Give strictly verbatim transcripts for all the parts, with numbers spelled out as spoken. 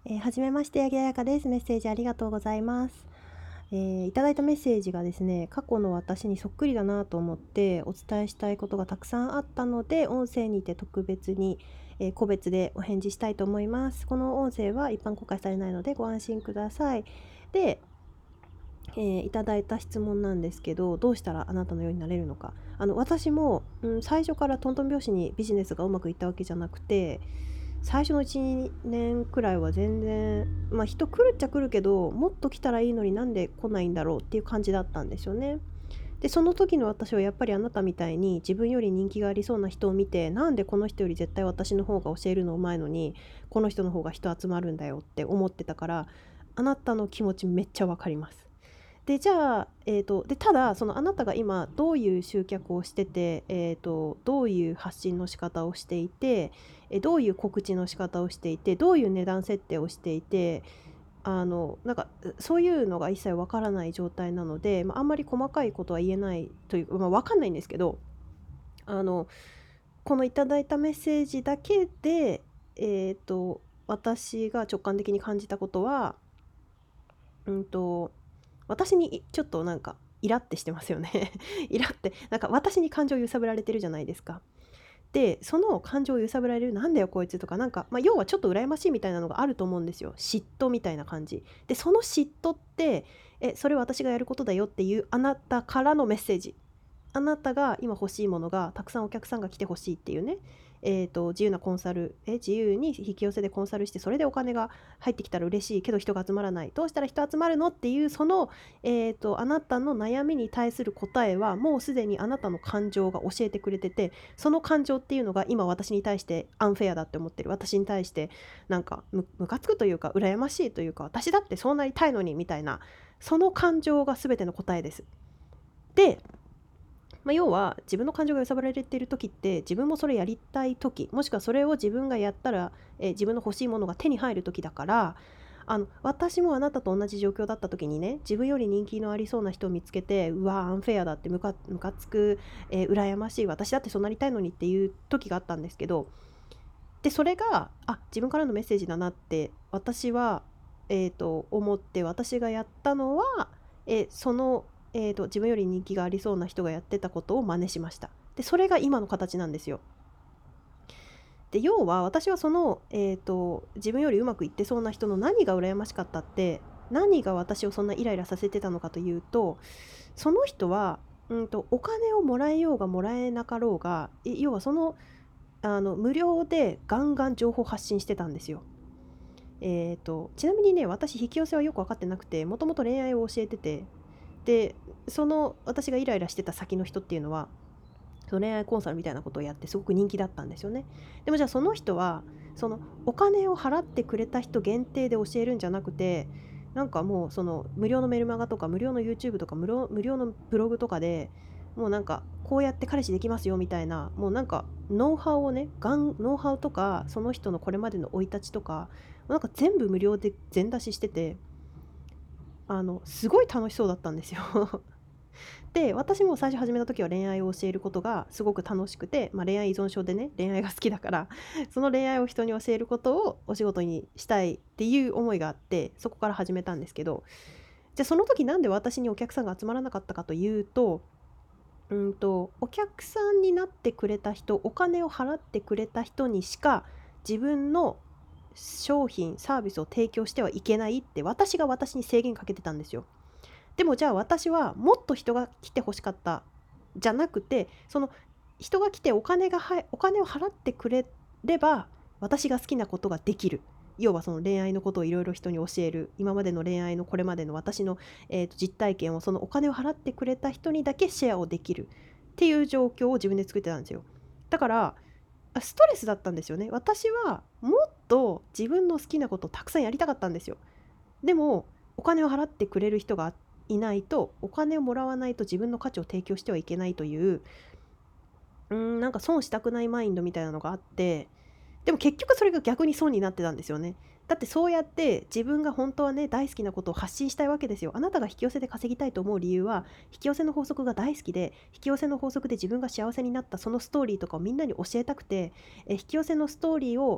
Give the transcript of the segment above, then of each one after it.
えーはじめまして、八木彩香です。メッセージありがとうございます。えーいただいたメッセージがですね、過去の私にそっくりだなと思ってお伝えしたいことがたくさんあったので、音声にて特別に、えー個別でお返事したいと思います。この音声は一般公開されないのでご安心ください。で、えーいただいた質問なんですけど、どうしたらあなたのようになれるのか。あの私も、うん、最初からトントン拍子にビジネスがうまくいったわけじゃなくて、最初のいち、にねんくらいは全然、まあ人来るっちゃ来るけど、もっと来たらいいのになんで来ないんだろうっていう感じだったんですよね。で、その時の私はやっぱりあなたみたいに自分より人気がありそうな人を見て、なんでこの人より絶対私の方が教えるのうまいのに、この人の方が人集まるんだよって思ってたから、あなたの気持ちめっちゃわかります。で、じゃあ、えーと、で、ただ、そのあなたが今どういう集客をしてて、えーと、どういう発信の仕方をしていて、えどういう告知の仕方をしていて、どういう値段設定をしていて、あの、なんか、そういうのが一切わからない状態なので、まあ、あんまり細かいことは言えないというか、まあ、わかんないんですけど、あの、このいただいたメッセージだけで、えーと、私が直感的に感じたことは、うんと、私にちょっとなんかイラってしてますよね。イラって、なんか私に感情を揺さぶられてるじゃないですか。で、その感情を揺さぶられる、なんだよこいつとか、なんか、まあ、要はちょっと羨ましいみたいなのがあると思うんですよ。嫉妬みたいな感じ。で、その嫉妬って、え、それ私がやることだよっていうあなたからのメッセージ。あなたが今欲しいものがたくさんお客さんが来てほしいっていうね、えーと、自由なコンサルえ自由に引き寄せでコンサルして、それでお金が入ってきたら嬉しいけど人が集まらない、どうしたら人集まるのっていう、その、えーと、あなたの悩みに対する答えはもうすでにあなたの感情が教えてくれてて、その感情っていうのが今私に対してアンフェアだって思ってる、私に対してなんかむムカつくというか羨ましいというか、私だってそうなりたいのにみたいな、その感情が全ての答えです。で、まあ、要は自分の感情が揺さぶられている時って、自分もそれやりたい時、もしくはそれを自分がやったら、えー自分の欲しいものが手に入る時だから、あの私もあなたと同じ状況だった時にね、自分より人気のありそうな人を見つけて、うわアンフェアだってムカムカつく、えー羨ましい、私だってそうなりたいのにっていう時があったんですけど、でそれがあ自分からのメッセージだなって私は、えー、と思って、私がやったのは、えーその、えー、と自分より人気がありそうな人がやってたことを真似しました。でそれが今の形なんですよ。で要は私はその、えー、と自分よりうまくいってそうな人の何が羨ましかったって、何が私をそんなイライラさせてたのかというと、その人は、うんとお金をもらえようがもらえなかろうが、え要はそのあの無料でガンガン情報発信してたんですよ。えーと、ちなみにね、私引き寄せはよく分かってなくて、もともと恋愛を教えてて、で、その私がイライラしてた先の人っていうのは、その恋愛コンサルみたいなことをやってすごく人気だったんですよね。でもじゃあその人は、そのお金を払ってくれた人限定で教えるんじゃなくて、なんかもうその無料のメルマガとか無料の YouTube とか無料無料のブログとかで、もうなんかこうやって彼氏できますよみたいな、もうなんかノウハウをね、ガンノウハウとかその人のこれまでの生い立ちとか、なんか全部無料で全出ししてて、あのすごい楽しそうだったんですよ。で、私も最初始めた時は恋愛を教えることがすごく楽しくて、まあ、恋愛依存症でね、恋愛が好きだから、その恋愛を人に教えることをお仕事にしたいっていう思いがあって、そこから始めたんですけど、じゃあその時なんで私にお客さんが集まらなかったかというと、うんと、お客さんになってくれた人、お金を払ってくれた人にしか自分の商品、サービスを提供してはいけないって私が私に制限かけてたんですよ。でもじゃあ私はもっと人が来て欲しかったじゃなくて、その人が来てお金がはお金を払ってくれれば私が好きなことができる。要はその恋愛のことをいろいろ人に教える。今までの恋愛のこれまでの私の、えーと実体験をそのお金を払ってくれた人にだけシェアをできるっていう状況を自分で作ってたんですよ。だからストレスだったんですよね。私はもっと自分の好きなことをたくさんやりたかったんですよ。でもお金を払ってくれる人がいないと、お金をもらわないと自分の価値を提供してはいけないという、うーん、なんか損したくないマインドみたいなのがあって、でも結局それが逆に損になってたんですよね。だってそうやって自分が本当はね、大好きなことを発信したいわけですよ。あなたが引き寄せで稼ぎたいと思う理由は、引き寄せの法則が大好きで、引き寄せの法則で自分が幸せになったそのストーリーとかをみんなに教えたくて、え引き寄せのストーリーを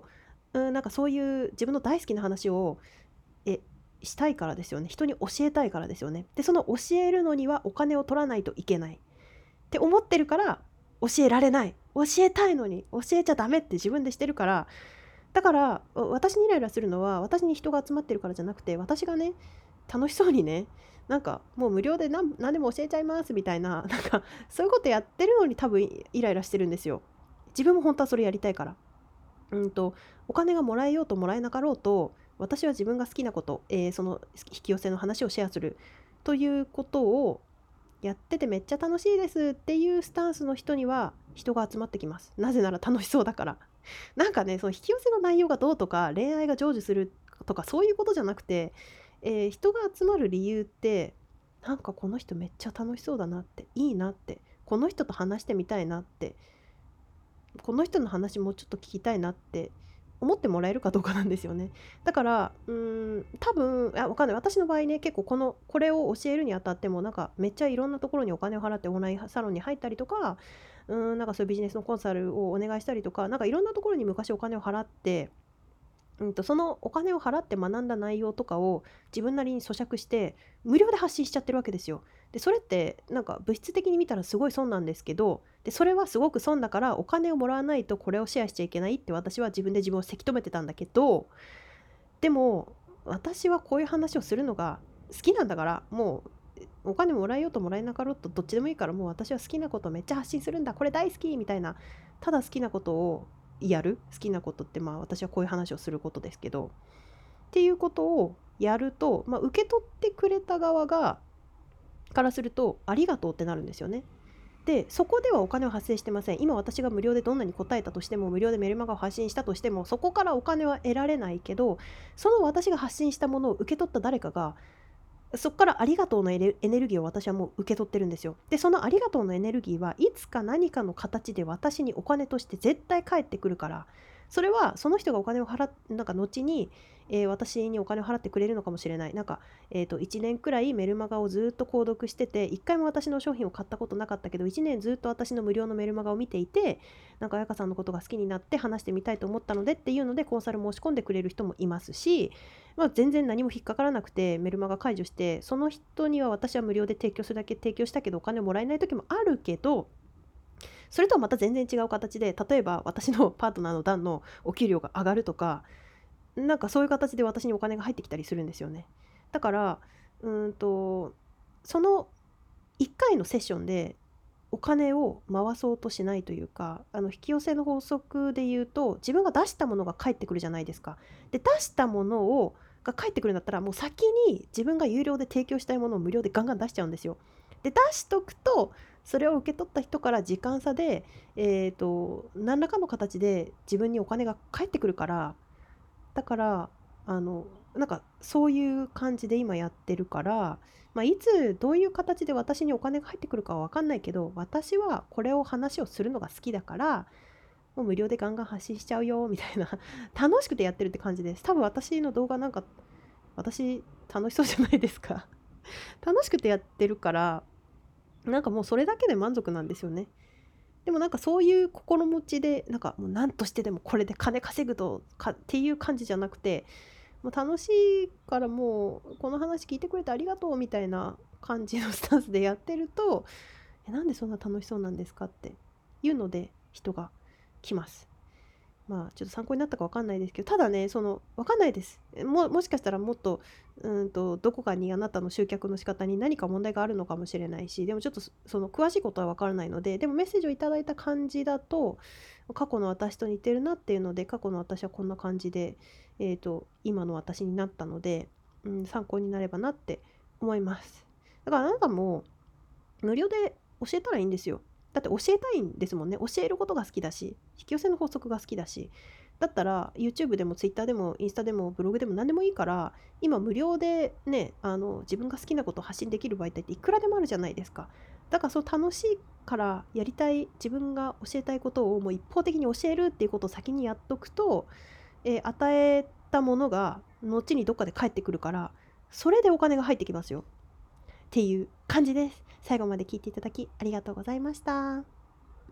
うん、なんかそういう自分の大好きな話をえしたいからですよね。人に教えたいからですよね。で、その教えるのにはお金を取らないといけないって思ってるから教えられない。教えたいのに教えちゃダメって自分でしてるから、だから私にイライラするのは私に人が集まってるからじゃなくて、私がね、楽しそうにね、なんかもう無料で何何でも教えちゃいますみたいな、なんかそういうことやってるのに多分イライラしてるんですよ。自分も本当はそれやりたいから。うんと、お金がもらえようともらえなかろうと、私は自分が好きなこと、えーその引き寄せの話をシェアするということをやっててめっちゃ楽しいですっていうスタンスの人には人が集まってきます。なぜなら楽しそうだから。なんかね、その引き寄せの内容がどうとか、恋愛が成就するとかそういうことじゃなくて、えー人が集まる理由って、なんかこの人めっちゃ楽しそうだなって、いいなって、この人と話してみたいなって、この人の話もうちょっと聞きたいなって思ってもらえるかどうかなんですよね。だからうーん多分あわかんない、私の場合ね、結構このこれを教えるにあたってもなんかめっちゃいろんなところにお金を払ってオンラインサロンに入ったりとか、うーんなんかそういうビジネスのコンサルをお願いしたりとか、なんかいろんなところに昔お金を払って、うんと、そのお金を払って学んだ内容とかを自分なりに咀嚼して無料で発信しちゃってるわけですよ。でそれってなんか物質的に見たらすごい損なんですけど、でそれはすごく損だからお金をもらわないとこれをシェアしちゃいけないって私は自分で自分をせき止めてたんだけど、でも私はこういう話をするのが好きなんだから、もうお金もらえようともらえなかろうとどっちでもいいから、もう私は好きなことをめっちゃ発信するんだ、これ大好きみたいな、ただ好きなことをやる、好きなことってまあ私はこういう話をすることですけど、っていうことをやると、まあ、受け取ってくれた側がからするとありがとうってなるんですよね。でそこではお金は発生してません。今私が無料でどんなに答えたとしても、無料でメルマガを発信したとしても、そこからお金は得られないけど、その私が発信したものを受け取った誰かがそこからありがとうのエネエネルギーを私はもう受け取ってるんですよ。で、そのありがとうのエネルギーはいつか何かの形で私にお金として絶対返ってくるから、それはその人がお金を払っなんか後に、えー私にお金を払ってくれるのかもしれない。なんか、えーと、いちねんくらいメルマガをずっと購読してて、いっかいも私の商品を買ったことなかったけど、いちねんずっと私の無料のメルマガを見ていて、なんか彩香さんのことが好きになって話してみたいと思ったのでっていうのでコンサル申し込んでくれる人もいますし、まあ、全然何も引っかからなくてメルマガ解除して、その人には私は無料で提供するだけ提供したけどお金をもらえない時もあるけど、それとはまた全然違う形で、例えば私のパートナーのダンのお給料が上がるとか、なんかそういう形で私にお金が入ってきたりするんですよね。だからうーんとそのいっかいのセッションでお金を回そうとしないというか、あの引き寄せの法則で言うと、自分が出したものが返ってくるじゃないですか。で、出したものをが返ってくるんだったら、もう先に自分が有料で提供したいものを無料でガンガン出しちゃうんですよ。で、出しとくと、それを受け取った人から時間差で、えーと、何らかの形で自分にお金が返ってくるから、だからあのなんかそういう感じで今やってるから、まあ、いつどういう形で私にお金が入ってくるかは分かんないけど、私はこれを話をするのが好きだから、もう無料でガンガン発信しちゃうよみたいな楽しくてやってるって感じです。多分私の動画なんか私楽しそうじゃないですか楽しくてやってるから、なんかもうそれだけで満足なんですよね。でもなんかそういう心持ちで、なんかもう何としてでもこれで金稼ぐとかっていう感じじゃなくて、もう楽しいからもうこの話聞いてくれてありがとうみたいな感じのスタンスでやってると、えなんでそんな楽しそうなんですかっていうので人が来ます。まあちょっと参考になったか分かんないですけど、ただね、その分かんないです。ももしかしたらもっとうんとどこかにあなたの集客の仕方に何か問題があるのかもしれないし、でもちょっとそその詳しいことは分からないので、でもメッセージをいただいた感じだと過去の私と似てるなっていうので、過去の私はこんな感じで、えーと今の私になったので、うん、参考になればなって思います。だからあなたも無料で教えたらいいんですよ。だって教えたいんですもんね。教えることが好きだし、引き寄せの法則が好きだし、だったら YouTube でも Twitter でもインスタでもブログでも何でもいいから、今無料でね、あの自分が好きなことを発信できる媒体っていくらでもあるじゃないですか。だからそう楽しいからやりたい、自分が教えたいことをもう一方的に教えるっていうことを先にやっとくと、えー与えたものが後にどっかで返ってくるから、それでお金が入ってきますよっていう感じです。最後まで聞いていただきありがとうございました。